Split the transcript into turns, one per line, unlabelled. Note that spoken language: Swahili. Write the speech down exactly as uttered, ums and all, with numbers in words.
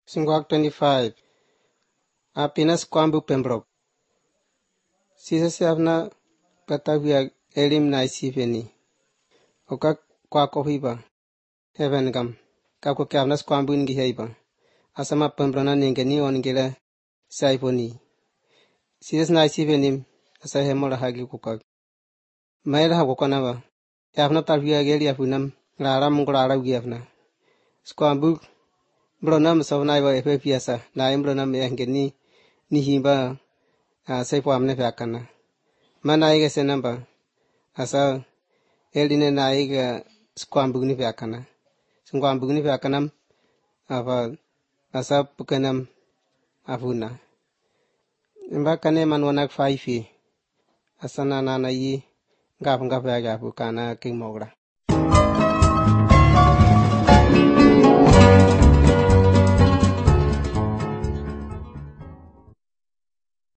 Singwak twenty-five. Happiness kwambu pembroke. Sisa siavna patavia elim na isiveni. Oka kwa kohiba. Heaven gam. Kako kiavnas kwambu ingi heiba. Asama pembrona ningeni ongele saiponi. Sisa na isiveni asa hemola hagi kukag. Maila hakukona ba. Kiavna tavia geli afunam. Lara mungurara ugiavna. Skwambu Bronam sauna iwa efe piasa na imbrona mehengeni ni himba saipo amne fakana mana iga senamba asa eline na iga skwambugni fakana skwambugni fakanam ava asa pukanam avuna imba kane manwanak faifi asana nana yi ngap ngap ya gapu kana king mogra